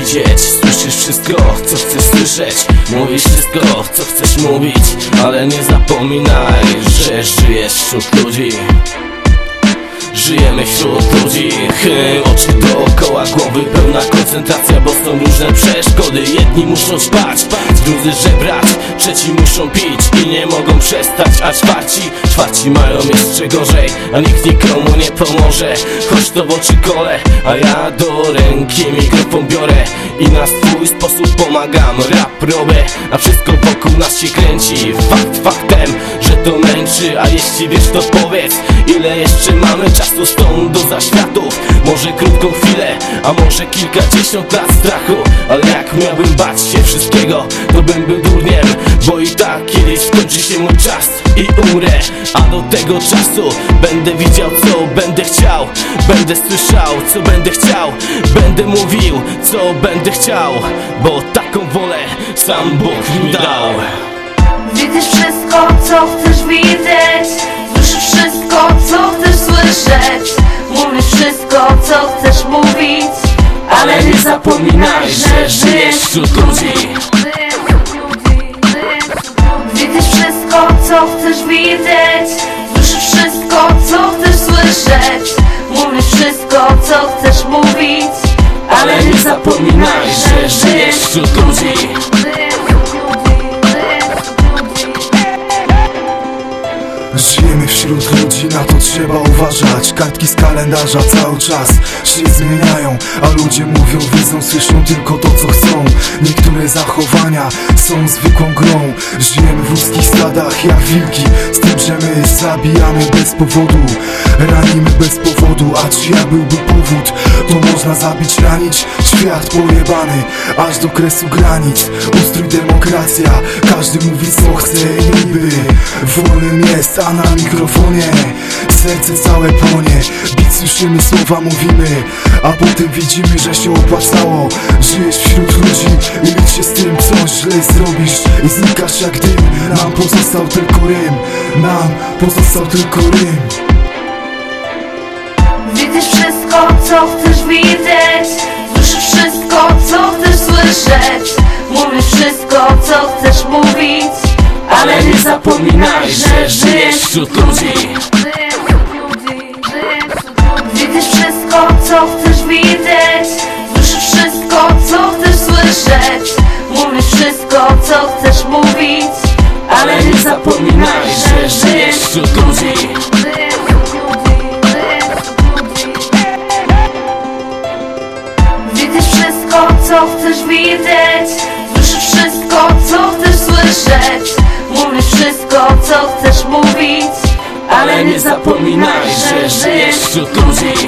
widzieć. Słyszysz wszystko, co chcesz słyszeć. Mówisz wszystko, co chcesz mówić. Ale nie zapominaj, że żyjesz wśród ludzi. Żyjemy wśród ludzi. Oczy dookoła głowy, pełna koncentracja, bo są różne przeszkody. Jedni muszą spać, drudzy żebrać, trzeci muszą pić i nie mogą przestać. A czwarci mają jeszcze gorzej, a nikt nikomu nie pomoże. Choć to w oczy kole, a ja do ręki mikrofon biorę i na swój sposób pomagam. Rap robię, a wszystko wokół nas się kręci. Fakt faktem, że to męczy. A jeśli wiesz, to powiedz, ile jeszcze mamy czasu stąd do zaświatów. Może krótką chwilę, a może kilkadziesiąt lat strachu. Ale jak miałbym bać się wszystkiego, to bym był durniem, bo i tak kiedyś skończy się mój czas i umrę. A do tego czasu będę widział, co będę chciał. Będę słyszał, co będę chciał. Będę mówił, co będę chciał, bo taką wolę sam Bóg mi dał. Widzisz wszystko, co chcesz widzieć. Słyszysz wszystko, co chcesz słyszeć. Mówisz wszystko, co chcesz mówić. Ale nie zapominaj, że żyjesz wśród ludzi. Widzisz wszystko, co chcesz widzieć. Słyszysz wszystko, co chcesz słyszeć. Mówisz wszystko, co chcesz mówić. Ale nie zapominaj, że żyjesz wśród ludzi. Żyjemy wśród ludzi, na to trzeba uważać. Kartki z kalendarza cały czas się zmieniają, a ludzie mówią, widzą, słyszą tylko to, co chcą. Niektóre zachowania są zwykłą grą. Żyjemy w ludzkich stadach jak wilki, z tym, że my zabijamy bez powodu, ranimy bez powodu. A czy ja byłby powód, to można zabić, ranić. Świat pojebany, aż do kresu granic. Ustrój demokracja, każdy mówi co chce i niby wolnym jest, a na mikrofonie serce całe płonie. Bit słyszymy, słowa mówimy, a potem widzimy, że się opłacało. Żyjesz wśród ludzi i licz się z tym, coś źle zrobisz i znikasz jak dym. Nam pozostał tylko rym, nam pozostał tylko rym. Widzisz wszystko, co chcesz widzieć. Słyszysz wszystko, co chcesz słyszeć. Mówisz wszystko, co chcesz mówić. Ale nie zapominaj, że żyjesz wśród ludzi. Widzisz wszystko, co chcesz widzieć. Słyszysz wszystko, co chcesz słyszeć. Mówisz wszystko, co chcesz mówić. Ale nie zapominaj, że żyjesz wśród ludzi. Widzisz wszystko, co chcesz widzieć. Słyszysz wszystko, co chcesz słyszeć. Mówisz wszystko, co chcesz mówić. Ale nie zapominaj, że żyjesz wśród ludzi.